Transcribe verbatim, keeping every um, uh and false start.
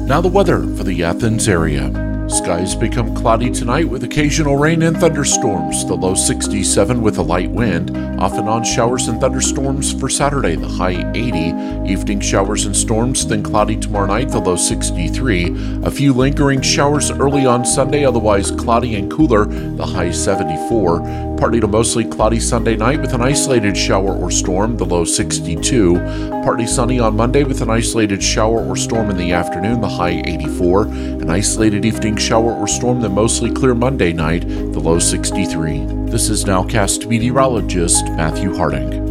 Now the weather for the Athens area. Skies become cloudy tonight with occasional rain and thunderstorms. The low sixty-seven with a light wind. Off and on showers and thunderstorms for Saturday, the high eighty. Evening showers and storms, then cloudy tomorrow night, the low sixty-three. A few lingering showers early on Sunday, otherwise cloudy and cooler, the high seventy-four. Partly to mostly cloudy Sunday night with an isolated shower or storm, the low sixty-two. Partly sunny on Monday with an isolated shower or storm in the afternoon, the high eighty-four. An isolated evening shower or storm, then mostly clear Monday night, the low sixty-three. This is Nowcast meteorologist Matthew Harding.